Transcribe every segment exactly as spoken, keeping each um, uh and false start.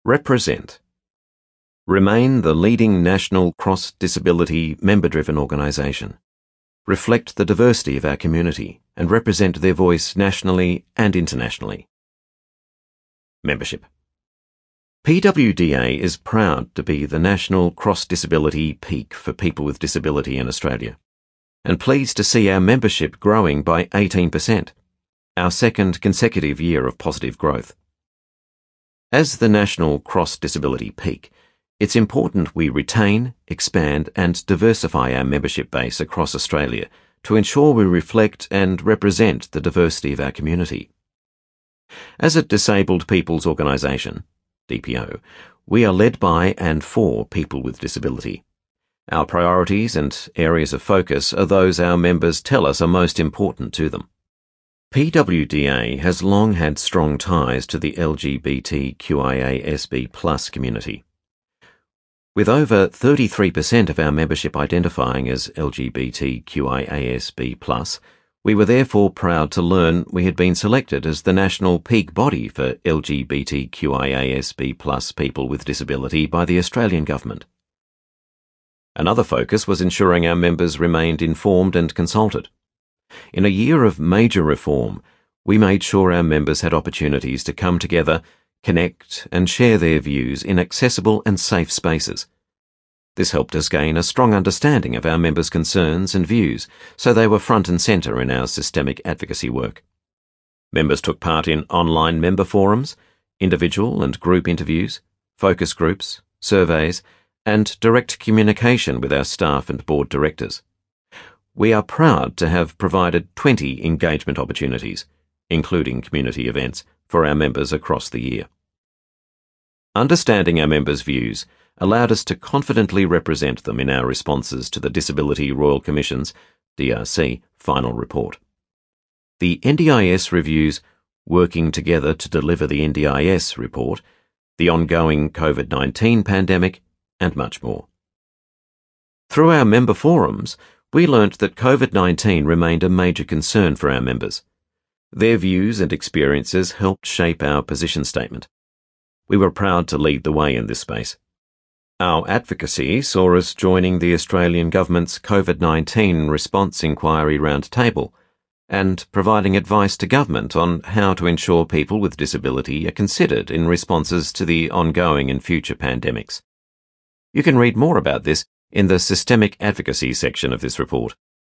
Represent. Remain the leading national cross-disability member-driven organisation. Reflect the diversity of our community and represent their voice nationally and internationally. Membership. P W D A is proud to be the national cross-disability peak for people with disability in Australia, and pleased to see our membership growing by eighteen percent, our second consecutive year of positive growth. As the national cross-disability peak, it's important we retain, expand and diversify our membership base across Australia to ensure we reflect and represent the diversity of our community. As a disabled people's organisation, D P O, we are led by and for people with disability. Our priorities and areas of focus are those our members tell us are most important to them. P W D A has long had strong ties to the L G B T Q I A S B plus community. With over thirty-three percent of our membership identifying as L G B T Q I A S B plus, we were therefore proud to learn we had been selected as the national peak body for L G B T Q I A S B plus people with disability by the Australian Government. Another focus was ensuring our members remained informed and consulted. In a year of major reform, we made sure our members had opportunities to come together, connect and share their views in accessible and safe spaces. This helped us gain a strong understanding of our members' concerns and views, so they were front and centre in our systemic advocacy work. Members took part in online member forums, individual and group interviews, focus groups, surveys, and direct communication with our staff and board directors. We are proud to have provided twenty engagement opportunities, including community events, for our members across the year. Understanding our members' views allowed us to confidently represent them in our responses to the Disability Royal Commission's, D R C, final report. The N D I S reviews Working Together to Deliver the N D I S report, the ongoing COVID nineteen pandemic, and much more. Through our member forums, we learnt that COVID nineteen remained a major concern for our members. Their views and experiences helped shape our position statement. We were proud to lead the way in this space. Our advocacy saw us joining the Australian Government's COVID nineteen Response Inquiry Roundtable and providing advice to Government on how to ensure people with disability are considered in responses to the ongoing and future pandemics. You can read more about this in the Systemic Advocacy section of this report.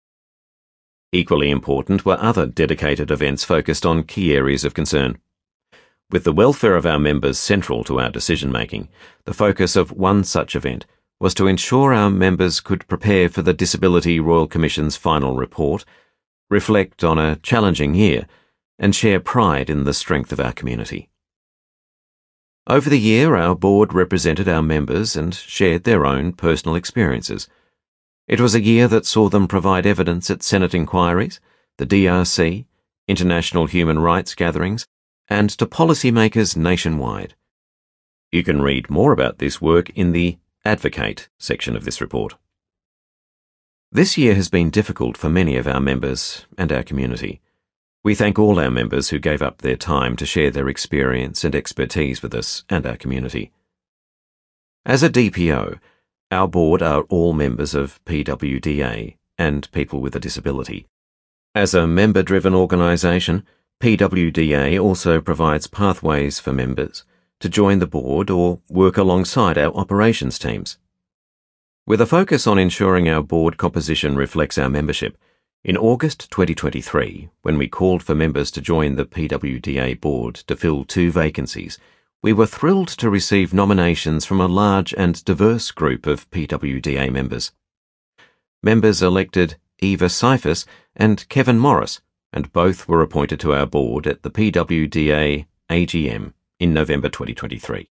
Equally important were other dedicated events focused on key areas of concern. With the welfare of our members central to our decision-making, the focus of one such event was to ensure our members could prepare for the Disability Royal Commission's final report, reflect on a challenging year, and share pride in the strength of our community. Over the year, our board represented our members and shared their own personal experiences. It was a year that saw them provide evidence at Senate inquiries, the D R C, international human rights gatherings, and to policymakers nationwide. You can read more about this work in the Advocate section of this report. This year has been difficult for many of our members and our community. We thank all our members who gave up their time to share their experience and expertise with us and our community. As a D P O, our board are all members of P W D A and people with a disability. As a member-driven organisation, P W D A also provides pathways for members to join the board or work alongside our operations teams. With a focus on ensuring our board composition reflects our membership, in August twenty twenty-three, when we called for members to join the P W D A board to fill two vacancies, we were thrilled to receive nominations from a large and diverse group of P W D A members. Members elected Eva Seifus and Kevin Morris, and both were appointed to our board at the P W D A A G M in November twenty twenty-three.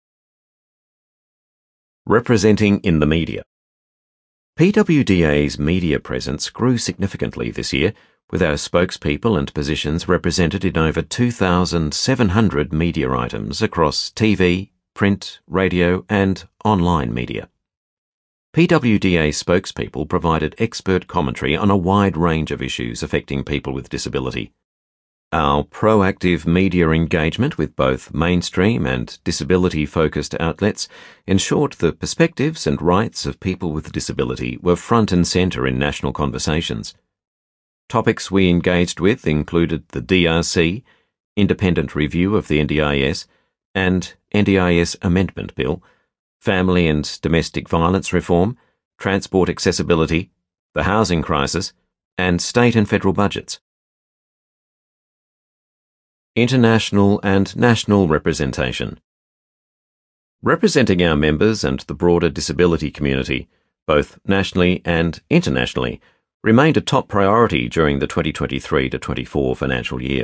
Representing in the media. P W D A's media presence grew significantly this year, with our spokespeople and positions represented in over two thousand seven hundred media items across T V, print, radio and online media. P W D A spokespeople provided expert commentary on a wide range of issues affecting people with disability. Our proactive media engagement with both mainstream and disability-focused outlets ensured the perspectives and rights of people with disability were front and centre in national conversations. Topics we engaged with included the D R C, independent review of the N D I S, and N D I S Amendment Bill, family and domestic violence reform, transport accessibility, the housing crisis, and state and federal budgets. International and national representation. Representing our members and the broader disability community, both nationally and internationally, remained a top priority during the twenty twenty-three to twenty-four financial year.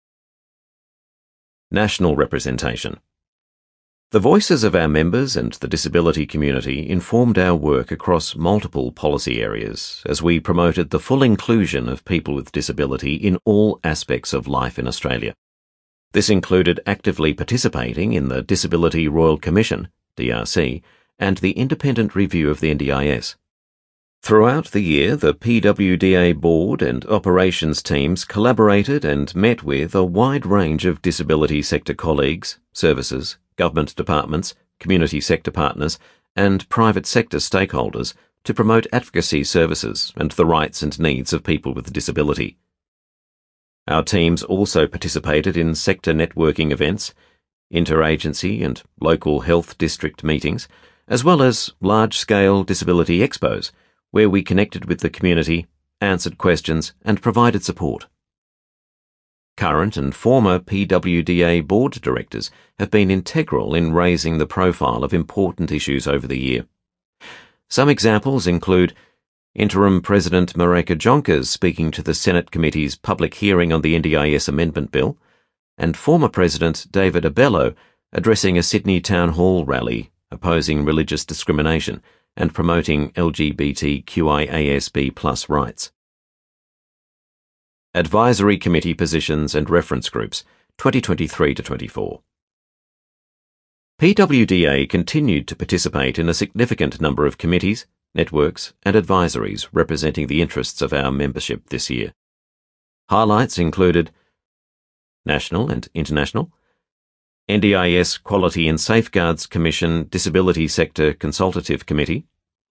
National representation. The voices of our members and the disability community informed our work across multiple policy areas as we promoted the full inclusion of people with disability in all aspects of life in Australia. This included actively participating in the Disability Royal Commission, D R C, and the independent review of the N D I S. Throughout the year, the P W D A board and operations teams collaborated and met with a wide range of disability sector colleagues, services, government departments, community sector partners, and private sector stakeholders to promote advocacy services and the rights and needs of people with disability. Our teams also participated in sector networking events, interagency and local health district meetings, as well as large-scale disability expos, where we connected with the community, answered questions, and provided support. Current and former P W D A board directors have been integral in raising the profile of important issues over the year. Some examples include Interim President Mareka Jonkers speaking to the Senate Committee's public hearing on the N D I S Amendment Bill, and former President David Abello addressing a Sydney Town Hall rally opposing religious discrimination and promoting L G B T Q I A S B plus rights. Advisory Committee Positions and Reference Groups, twenty twenty-three to twenty-four. P W D A continued to participate in a significant number of committees, networks, and advisories representing the interests of our membership this year. Highlights included National and International, N D I S Quality and Safeguards Commission Disability Sector Consultative Committee,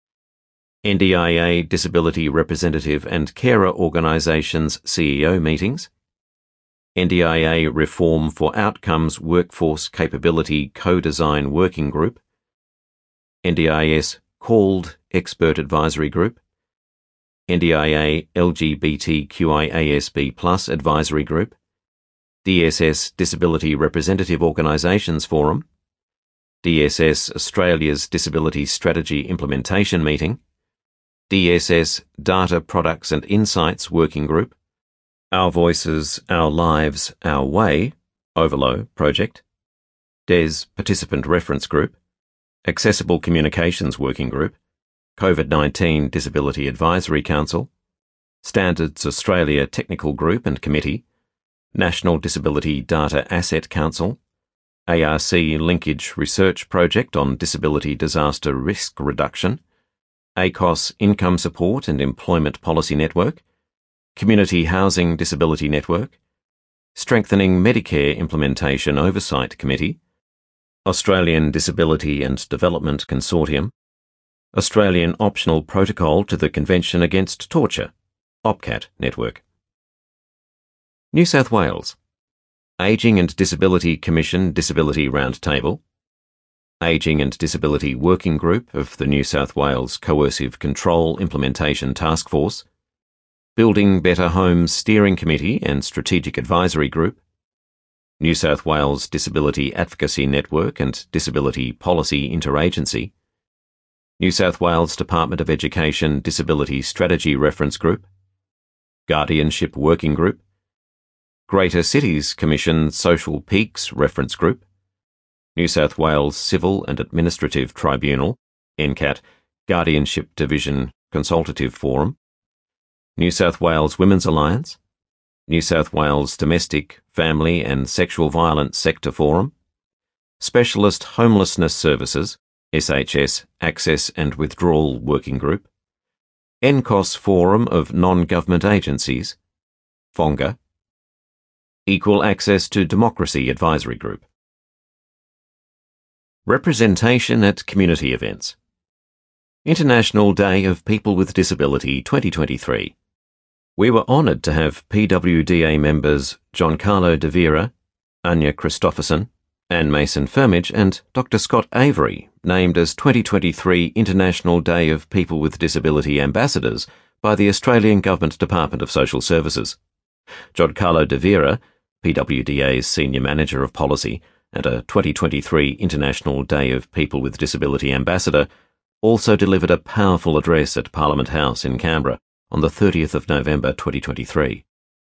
N D I A Disability Representative and Carer Organisations C E O meetings, N D I A Reform for Outcomes Workforce Capability Co-Design Working Group, N D I S Called Expert Advisory Group, N D I A L G B T Q I A S B plus Advisory Group, D S S Disability Representative Organisations Forum, D S S Australia's Disability Strategy Implementation Meeting, D S S Data Products and Insights Working Group, Our Voices, Our Lives, Our Way, Overlow Project, D E S Participant Reference Group, Accessible Communications Working Group, COVID nineteen Disability Advisory Council, Standards Australia Technical Group and Committee, National Disability Data Asset Council, A R C Linkage Research Project on Disability Disaster Risk Reduction, A C O S Income Support and Employment Policy Network, Community Housing Disability Network, Strengthening Medicare Implementation Oversight Committee, Australian Disability and Development Consortium, Australian Optional Protocol to the Convention Against Torture, OPCAT Network. New South Wales, Ageing and Disability Commission Disability Roundtable, Ageing and Disability Working Group of the New South Wales Coercive Control Implementation Task Force, Building Better Homes Steering Committee and Strategic Advisory Group, New South Wales Disability Advocacy Network and Disability Policy Interagency, New South Wales Department of Education Disability Strategy Reference Group, Guardianship Working Group, Greater Cities Commission Social Peaks Reference Group, New South Wales Civil and Administrative Tribunal, N C A T, Guardianship Division Consultative Forum, New South Wales Women's Alliance, New South Wales Domestic, Family and Sexual Violence Sector Forum, Specialist Homelessness Services, S H S Access and Withdrawal Working Group, N C O S Forum of Non-Government Agencies, FONGA, Equal Access to Democracy Advisory Group. Representation at community events. International Day of People with Disability twenty twenty-three. We were honoured to have P W D A members Giancarlo De Vera, Anya Christopherson, Anne Mason-Firmage and Doctor Scott Avery named as twenty twenty-three International Day of People with Disability Ambassadors by the Australian Government Department of Social Services. Giancarlo De Vera, P W D A's Senior Manager of Policy and a twenty twenty-three International Day of People with Disability Ambassador, also delivered a powerful address at Parliament House in Canberra on the thirtieth of November twenty twenty-three.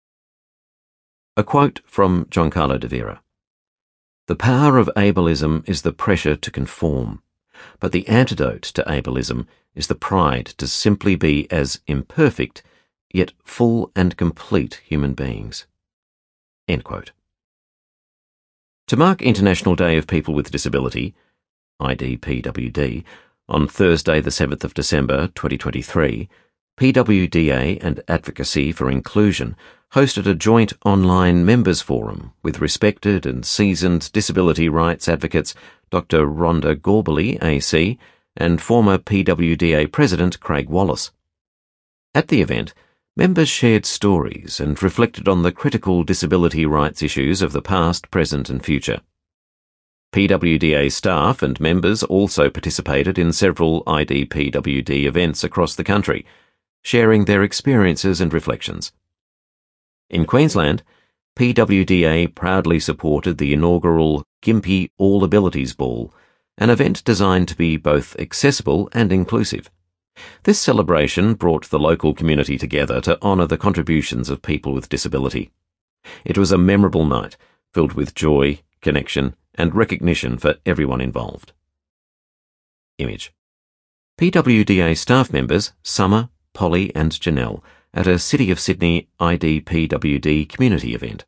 A quote from Giancarlo De Vera. "The power of ableism is the pressure to conform, but the antidote to ableism is the pride to simply be as imperfect, yet full and complete human beings." End quote. To mark International Day of People with Disability, I D P W D, on Thursday the seventh of December twenty twenty-three, P W D A and Advocacy for Inclusion hosted a joint online members forum with respected and seasoned disability rights advocates Doctor Rhonda Gorbally, A C, and former P W D A President Craig Wallace. At the event, members shared stories and reflected on the critical disability rights issues of the past, present and future. P W D A staff and members also participated in several I D P W D events across the country, sharing their experiences and reflections. In Queensland, P W D A proudly supported the inaugural Gympie All Abilities Ball, an event designed to be both accessible and inclusive. This celebration brought the local community together to honour the contributions of people with disability. It was a memorable night, filled with joy, connection, and recognition for everyone involved. Image. P W D A staff members Summer, Polly and Janelle at a City of Sydney I D P W D community event.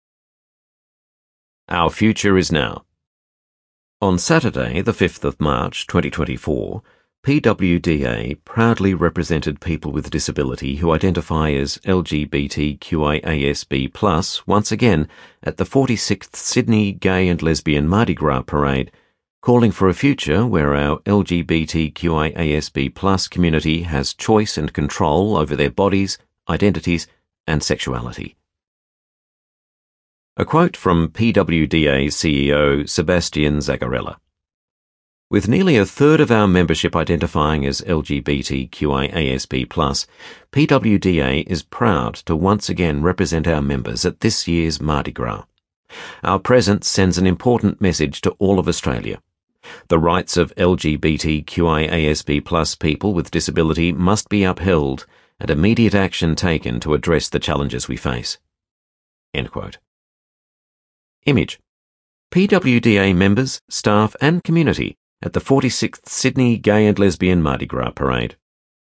Our future is now. On Saturday, the fifth of March twenty twenty-four, P W D A proudly represented people with disability who identify as L G B T Q I A S B plus once again at the forty-sixth Sydney Gay and Lesbian Mardi Gras Parade, calling for a future where our L G B T Q I A S B plus community has choice and control over their bodies, identities, and sexuality. A quote from P W D A C E O Sebastian Zagarella. With nearly a third of our membership identifying as L G B T Q I A S B plus, P W D A is proud to once again represent our members at this year's Mardi Gras. Our presence sends an important message to all of Australia. The rights of L G B T Q I A S B plus people with disability must be upheld and immediate action taken to address the challenges we face. End quote. Image. P W D A members, staff and community at the forty-sixth Sydney Gay and Lesbian Mardi Gras Parade.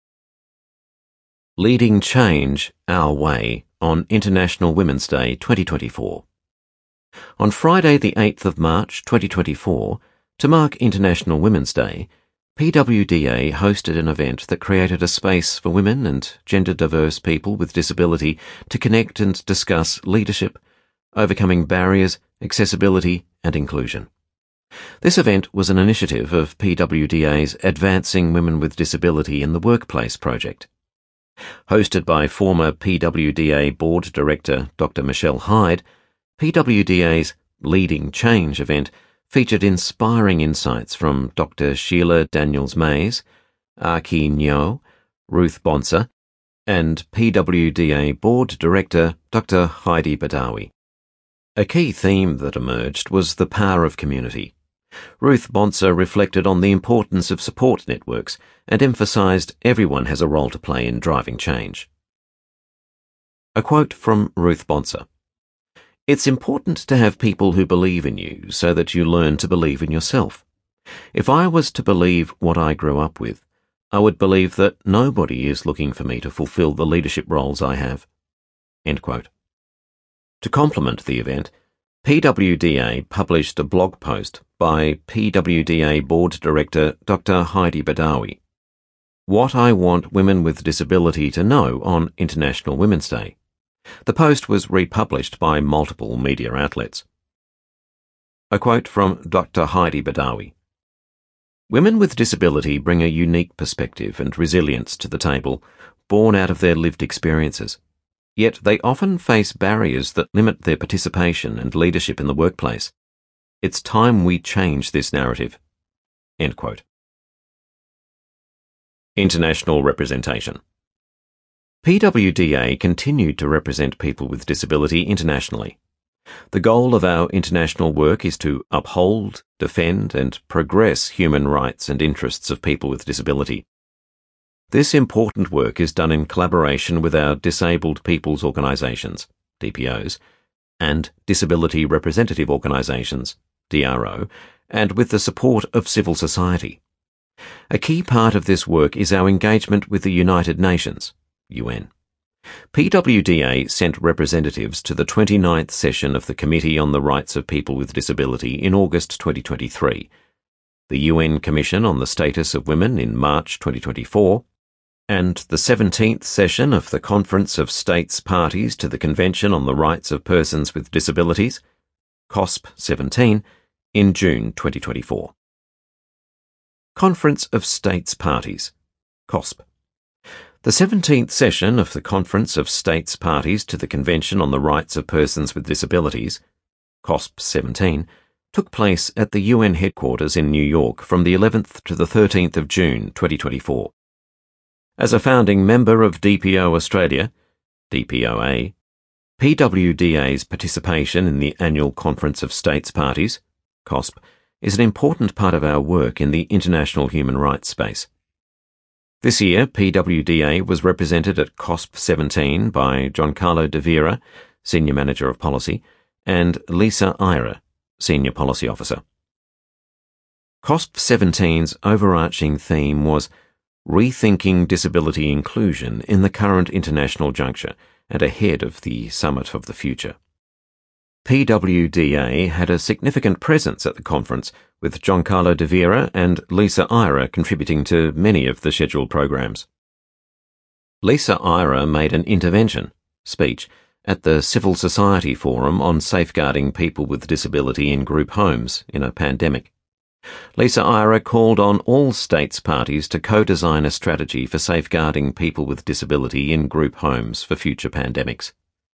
Leading Change Our Way on International Women's Day twenty twenty-four. On Friday the eighth of March twenty twenty-four, to mark International Women's Day, P W D A hosted an event that created a space for women and gender-diverse people with disability to connect and discuss leadership, overcoming barriers, accessibility and inclusion. This event was an initiative of P W D A's Advancing Women with Disability in the Workplace project. Hosted by former P W D A Board Director Doctor Michelle Hyde, P W D A's Leading Change event featured inspiring insights from Doctor Sheila Daniels-Mays, Aki Nyo, Ruth Bonser, and P W D A Board Director Doctor Heidi Badawi. A key theme that emerged was the power of community. Ruth Bonser reflected on the importance of support networks and emphasised everyone has a role to play in driving change. A quote from Ruth Bonser. "It's important to have people who believe in you so that you learn to believe in yourself. If I was to believe what I grew up with, I would believe that nobody is looking for me to fulfil the leadership roles I have." End quote. To complement the event, P W D A published a blog post by P W D A Board Director Doctor Heidi Badawi. What I want women with disability to know on International Women's Day. The post was republished by multiple media outlets. A quote from Doctor Heidi Badawi. Women with disability bring a unique perspective and resilience to the table, born out of their lived experiences. Yet they often face barriers that limit their participation and leadership in the workplace. It's time we change this narrative. End quote. International representation. P W D A continued to represent people with disability internationally. The goal of our international work is to uphold, defend, and progress human rights and interests of people with disability. This important work is done in collaboration with our Disabled People's Organisations, D P Os, and Disability Representative Organisations, D R O, and with the support of civil society. A key part of this work is our engagement with the United Nations, U N. P W D A sent representatives to the twenty-ninth session of the Committee on the Rights of People with Disability in August twenty twenty-three, the U N Commission on the Status of Women in March twenty twenty-four, and the seventeenth session of the Conference of States Parties to the Convention on the Rights of Persons with Disabilities, COSP seventeen, in June twenty twenty-four. Conference of States Parties, COSP. The seventeenth session of the Conference of States Parties to the Convention on the Rights of Persons with Disabilities, COSP seventeen, took place at the U N headquarters in New York from the eleventh to the thirteenth of June twenty twenty-four. As a founding member of D P O Australia, D P O A, P W D A's participation in the annual Conference of States Parties, COSP, is an important part of our work in the international human rights space. This year, P W D A was represented at COSP seventeen by Giancarlo De Vera, Senior Manager of Policy, and Lisa Ira, Senior Policy Officer. COSP seventeen's overarching theme was Rethinking Disability Inclusion in the Current International Juncture and Ahead of the Summit of the Future. P W D A had a significant presence at the conference, with Giancarlo De Vera and Lisa Ira contributing to many of the scheduled programs. Lisa Ira made an intervention, speech, at the Civil Society Forum on Safeguarding People with Disability in Group Homes in a Pandemic. Lisa Ira called on all states parties to co-design a strategy for safeguarding people with disability in group homes for future pandemics.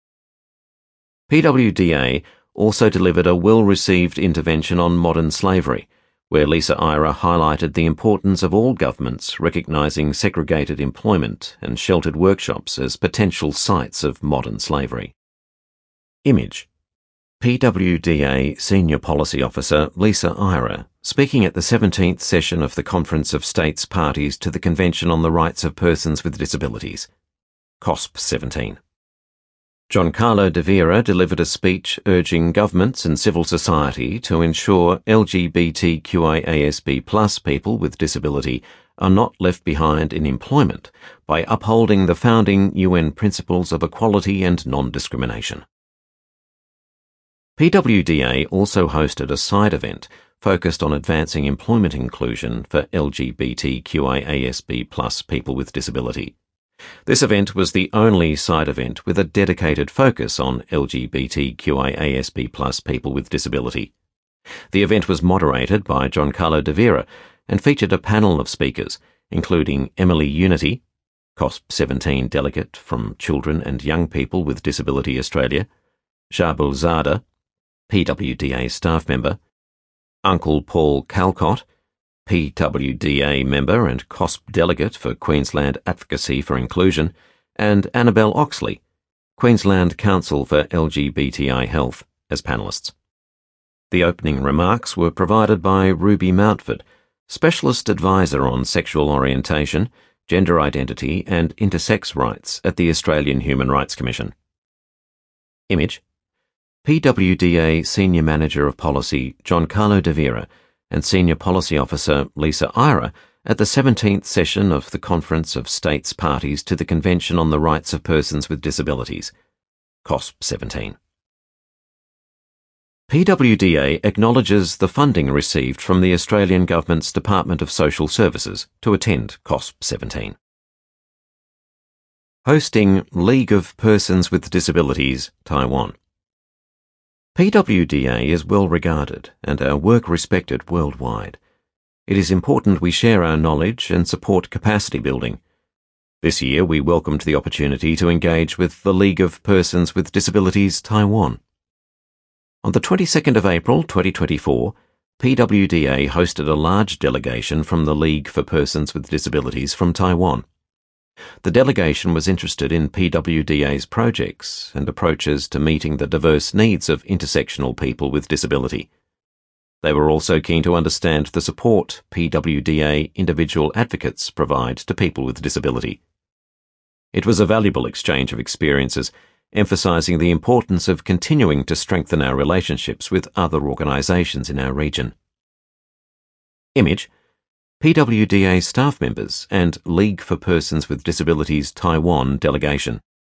P W D A also delivered a well-received intervention on modern slavery, where Lisa Ira highlighted the importance of all governments recognising segregated employment and sheltered workshops as potential sites of modern slavery. Image. P W D A Senior Policy Officer Lisa Ira, speaking at the seventeenth session of the Conference of States Parties to the Convention on the Rights of Persons with Disabilities, COSP seventeen. Giancarlo De Vera delivered a speech urging governments and civil society to ensure L G B T Q I A S B plus people with disability are not left behind in employment by upholding the founding U N principles of equality and non-discrimination. P W D A also hosted a side event focused on advancing employment inclusion for L G B T Q I A S B plus people with disability. This event was the only side event with a dedicated focus on L G B T Q I A S B plus people with disability. The event was moderated by Giancarlo De Vera and featured a panel of speakers, including Emily Unity, COSP seventeen delegate from Children and Young People with Disability Australia, Sharbul Zada, P W D A staff member, Uncle Paul Calcott, P W D A member and COSP delegate for Queensland Advocacy for Inclusion, and Annabelle Oxley, Queensland Council for L G B T I Health, as panellists. The opening remarks were provided by Ruby Mountford, Specialist Advisor on Sexual Orientation, Gender Identity and Intersex Rights at the Australian Human Rights Commission. Image. P W D A Senior Manager of Policy Giancarlo De Vera and Senior Policy Officer Lisa Ira at the seventeenth session of the Conference of States Parties to the Convention on the Rights of Persons with Disabilities, COSP seventeen. P W D A acknowledges the funding received from the Australian Government's Department of Social Services to attend COSP seventeen. Hosting League of Persons with Disabilities, Taiwan. P W D A is well regarded and our work respected worldwide. It is important we share our knowledge and support capacity building. This year we welcomed the opportunity to engage with the League of Persons with Disabilities, Taiwan. On the twenty-second of April twenty twenty-four, P W D A hosted a large delegation from the League for Persons with Disabilities from Taiwan. The delegation was interested in P W D A's projects and approaches to meeting the diverse needs of intersectional people with disability. They were also keen to understand the support P W D A individual advocates provide to people with disability. It was a valuable exchange of experiences, emphasizing the importance of continuing to strengthen our relationships with other organizations in our region. Image: P W D A staff members and League for Persons with Disabilities Taiwan delegation.